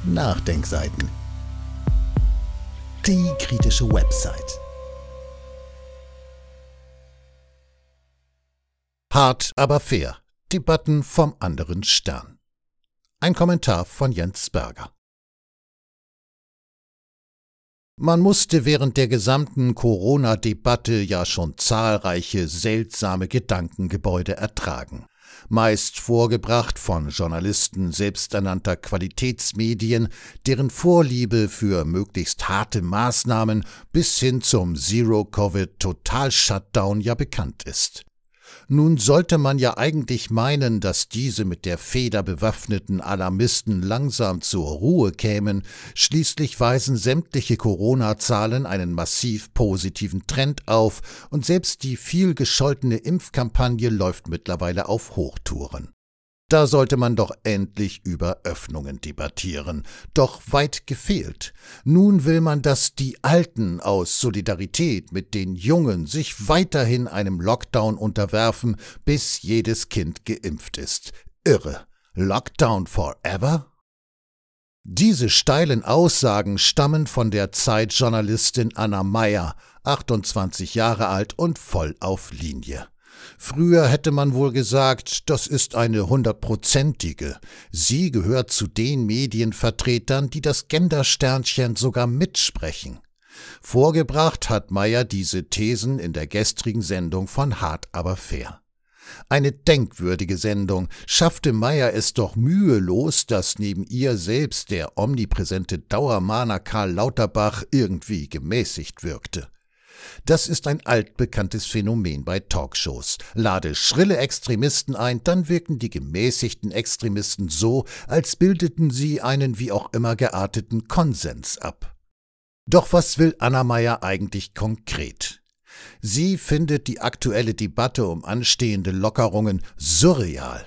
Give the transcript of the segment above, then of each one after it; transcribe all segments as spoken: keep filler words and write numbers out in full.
Nachdenkseiten. Die kritische Website. Hart, aber fair. Debatten vom anderen Stern. Ein Kommentar von Jens Berger. Man musste während der gesamten Corona-Debatte ja schon zahlreiche seltsame Gedankengebäude ertragen. Meist vorgebracht von Journalisten selbsternannter Qualitätsmedien, deren Vorliebe für möglichst harte Maßnahmen bis hin zum Zero-Covid-Total-Shutdown ja bekannt ist. Nun sollte man ja eigentlich meinen, dass diese mit der Feder bewaffneten Alarmisten langsam zur Ruhe kämen, schließlich weisen sämtliche Corona-Zahlen einen massiv positiven Trend auf und selbst die viel gescholtene Impfkampagne läuft mittlerweile auf Hochtouren. Da sollte man doch endlich über Öffnungen debattieren. Doch weit gefehlt. Nun will man, dass die Alten aus Solidarität mit den Jungen sich weiterhin einem Lockdown unterwerfen, bis jedes Kind geimpft ist. Irre. Lockdown forever? Diese steilen Aussagen stammen von der Zeit-Journalistin Anna Meyer, achtundzwanzig Jahre alt und voll auf Linie. Früher hätte man wohl gesagt, das ist eine hundertprozentige. Sie gehört zu den Medienvertretern, die das Gendersternchen sogar mitsprechen. Vorgebracht hat Meyer diese Thesen in der gestrigen Sendung von Hart, aber fair. Eine denkwürdige Sendung, schaffte Meyer es doch mühelos, dass neben ihr selbst der omnipräsente Dauermahner Karl Lauterbach irgendwie gemäßigt wirkte. Das ist ein altbekanntes Phänomen bei Talkshows. Lade schrille Extremisten ein, dann wirken die gemäßigten Extremisten so, als bildeten sie einen wie auch immer gearteten Konsens ab. Doch was will Anna Meyer eigentlich konkret? Sie findet die aktuelle Debatte um anstehende Lockerungen surreal.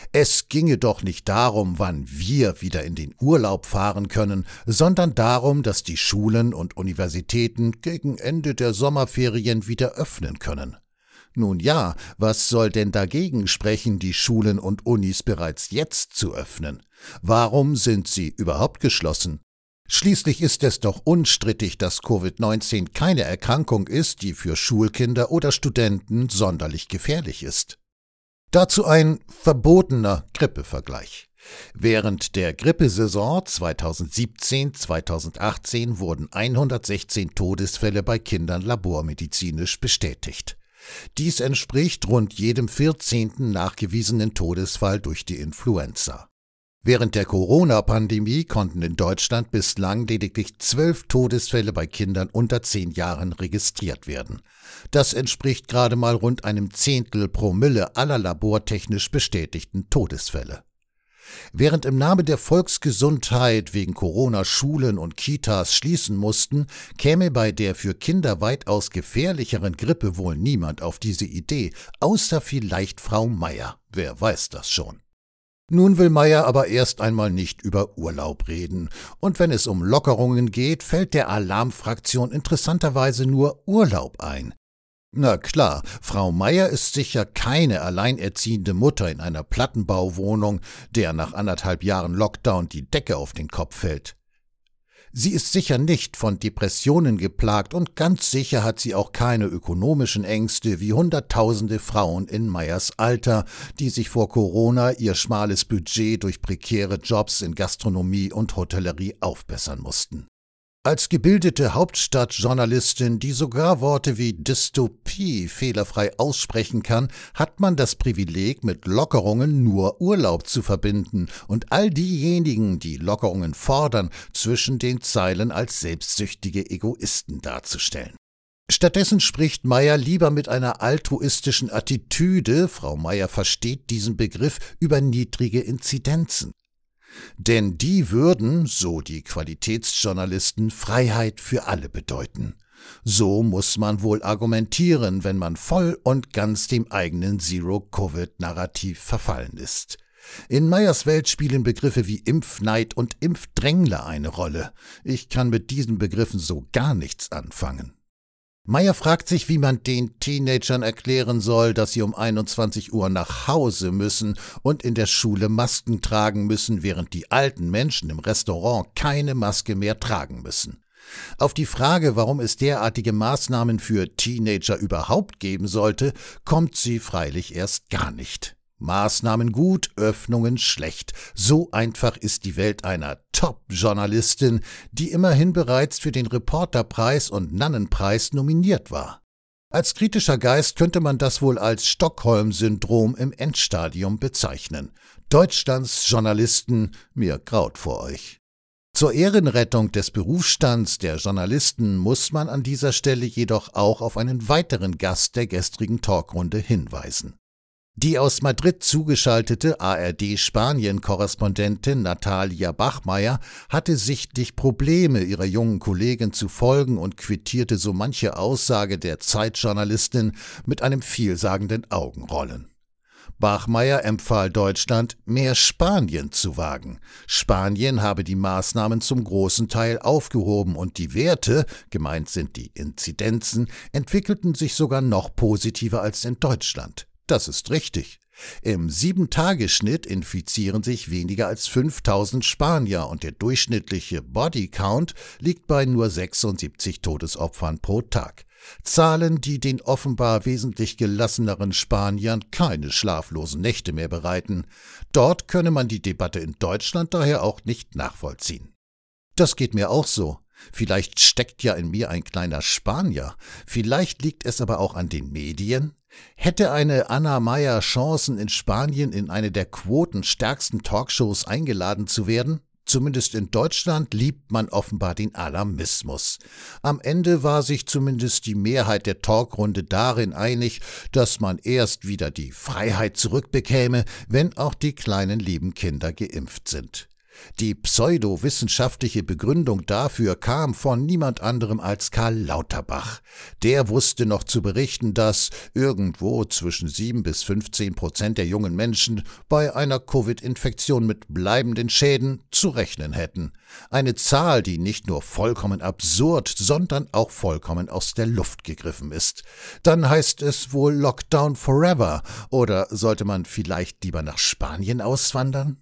Es ginge doch nicht darum, wann wir wieder in den Urlaub fahren können, sondern darum, dass die Schulen und Universitäten gegen Ende der Sommerferien wieder öffnen können. Nun ja, was soll denn dagegen sprechen, die Schulen und Unis bereits jetzt zu öffnen? Warum sind sie überhaupt geschlossen? Schließlich ist es doch unstrittig, dass Covid neunzehn keine Erkrankung ist, die für Schulkinder oder Studenten sonderlich gefährlich ist. Dazu ein verbotener Grippevergleich. Während der Grippesaison zweitausendsiebzehn zweitausendachtzehn wurden hundertsechzehn Todesfälle bei Kindern labormedizinisch bestätigt. Dies entspricht rund jedem vierzehnten nachgewiesenen Todesfall durch die Influenza. Während der Corona-Pandemie konnten in Deutschland bislang lediglich zwölf Todesfälle bei Kindern unter zehn Jahren registriert werden. Das entspricht gerade mal rund einem Zehntel Promille aller labortechnisch bestätigten Todesfälle. Während im Namen der Volksgesundheit wegen Corona Schulen und Kitas schließen mussten, käme bei der für Kinder weitaus gefährlicheren Grippe wohl niemand auf diese Idee, außer vielleicht Frau Meyer. Wer weiß das schon? Nun will Meyer aber erst einmal nicht über Urlaub reden. Und wenn es um Lockerungen geht, fällt der Alarmfraktion interessanterweise nur Urlaub ein. Na klar, Frau Meyer ist sicher keine alleinerziehende Mutter in einer Plattenbauwohnung, der nach anderthalb Jahren Lockdown die Decke auf den Kopf fällt. Sie ist sicher nicht von Depressionen geplagt und ganz sicher hat sie auch keine ökonomischen Ängste wie hunderttausende Frauen in Meyers Alter, die sich vor Corona ihr schmales Budget durch prekäre Jobs in Gastronomie und Hotellerie aufbessern mussten. Als gebildete Hauptstadtjournalistin, die sogar Worte wie Dystopie fehlerfrei aussprechen kann, hat man das Privileg, mit Lockerungen nur Urlaub zu verbinden und all diejenigen, die Lockerungen fordern, zwischen den Zeilen als selbstsüchtige Egoisten darzustellen. Stattdessen spricht Meyer lieber mit einer altruistischen Attitüde, Frau Meyer versteht diesen Begriff, über niedrige Inzidenzen. Denn die würden, so die Qualitätsjournalisten, Freiheit für alle bedeuten. So muss man wohl argumentieren, wenn man voll und ganz dem eigenen Zero-Covid-Narrativ verfallen ist. In Meyers Welt spielen Begriffe wie Impfneid und Impfdrängler eine Rolle. Ich kann mit diesen Begriffen so gar nichts anfangen. Meyer fragt sich, wie man den Teenagern erklären soll, dass sie um einundzwanzig Uhr nach Hause müssen und in der Schule Masken tragen müssen, während die alten Menschen im Restaurant keine Maske mehr tragen müssen. Auf die Frage, warum es derartige Maßnahmen für Teenager überhaupt geben sollte, kommt sie freilich erst gar nicht. Maßnahmen gut, Öffnungen schlecht. So einfach ist die Welt einer Top-Journalistin, die immerhin bereits für den Reporterpreis und Nannenpreis nominiert war. Als kritischer Geist könnte man das wohl als Stockholm-Syndrom im Endstadium bezeichnen. Deutschlands Journalisten, mir graut vor euch. Zur Ehrenrettung des Berufsstands der Journalisten muss man an dieser Stelle jedoch auch auf einen weiteren Gast der gestrigen Talkrunde hinweisen. Die aus Madrid zugeschaltete A R D-Spanien-Korrespondentin Natalia Bachmeier hatte sichtlich Probleme, ihrer jungen Kollegin zu folgen und quittierte so manche Aussage der Zeitjournalistin mit einem vielsagenden Augenrollen. Bachmeier empfahl Deutschland, mehr Spanien zu wagen. Spanien habe die Maßnahmen zum großen Teil aufgehoben und die Werte, gemeint sind die Inzidenzen, entwickelten sich sogar noch positiver als in Deutschland. Das ist richtig. Im Sieben-Tage-Schnitt infizieren sich weniger als fünftausend Spanier und der durchschnittliche Bodycount liegt bei nur sechsundsiebzig Todesopfern pro Tag. Zahlen, die den offenbar wesentlich gelasseneren Spaniern keine schlaflosen Nächte mehr bereiten. Dort könne man die Debatte in Deutschland daher auch nicht nachvollziehen. Das geht mir auch so. Vielleicht steckt ja in mir ein kleiner Spanier. Vielleicht liegt es aber auch an den Medien. Hätte eine Anna Meyer Chancen, in Spanien in eine der quotenstärksten Talkshows eingeladen zu werden? Zumindest in Deutschland liebt man offenbar den Alarmismus. Am Ende war sich zumindest die Mehrheit der Talkrunde darin einig, dass man erst wieder die Freiheit zurückbekäme, wenn auch die kleinen lieben Kinder geimpft sind. Die pseudowissenschaftliche Begründung dafür kam von niemand anderem als Karl Lauterbach. Der wusste noch zu berichten, dass irgendwo zwischen sieben bis fünfzehn Prozent der jungen Menschen bei einer Covid-Infektion mit bleibenden Schäden zu rechnen hätten. Eine Zahl, die nicht nur vollkommen absurd, sondern auch vollkommen aus der Luft gegriffen ist. Dann heißt es wohl Lockdown forever, oder sollte man vielleicht lieber nach Spanien auswandern?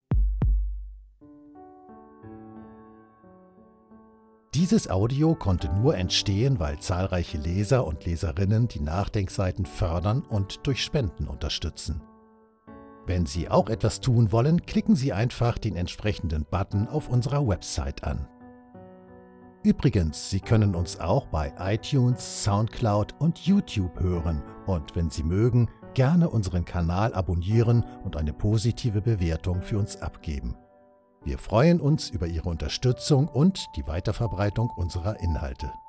Dieses Audio konnte nur entstehen, weil zahlreiche Leser und Leserinnen die Nachdenkseiten fördern und durch Spenden unterstützen. Wenn Sie auch etwas tun wollen, klicken Sie einfach den entsprechenden Button auf unserer Website an. Übrigens, Sie können uns auch bei iTunes, Soundcloud und YouTube hören und wenn Sie mögen, gerne unseren Kanal abonnieren und eine positive Bewertung für uns abgeben. Wir freuen uns über Ihre Unterstützung und die Weiterverbreitung unserer Inhalte.